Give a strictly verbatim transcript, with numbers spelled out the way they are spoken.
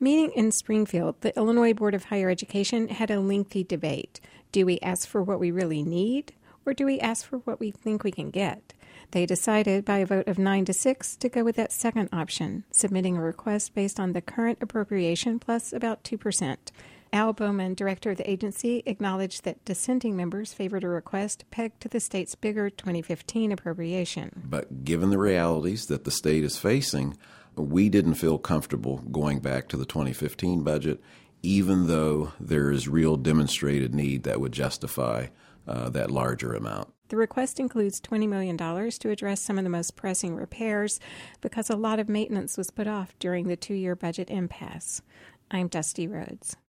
Meeting in Springfield, the Illinois Board of Higher Education had a lengthy debate. Do we ask for what we really need, or do we ask for what we think we can get? They decided by a vote of nine to six to go with that second option, submitting a request based on the current appropriation plus about two percent. Al Bowman, director of the agency, acknowledged that dissenting members favored a request pegged to the state's bigger twenty fifteen appropriation. But given the realities that the state is facing, we didn't feel comfortable going back to the twenty fifteen budget, even though there is real demonstrated need that would justify uh, that larger amount. The request includes twenty million dollars to address some of the most pressing repairs because a lot of maintenance was put off during the two-year budget impasse. I'm Dusty Rhodes.